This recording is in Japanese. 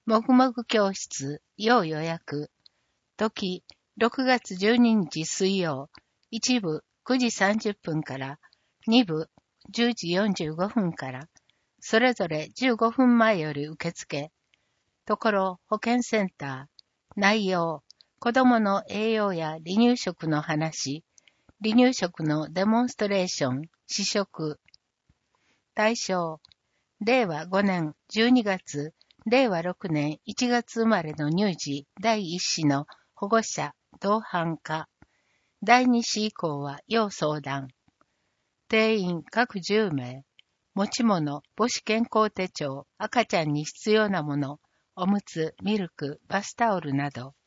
もぐもぐ教室、要予約。時、6月12日水曜、1部9時30分から、2部10時45分から、それぞれ15分前より受付。ところ、保健センター。内容、子供の栄養や離乳食の話、離乳食のデモンストレーション、試食。対象、令和5年12月、令和6年1月生まれの乳児第1子の保護者、同伴か。第2子以降は要相談。定員各10名。持ち物、母子健康手帳、赤ちゃんに必要なもの、おむつ、ミルク、バスタオルなど。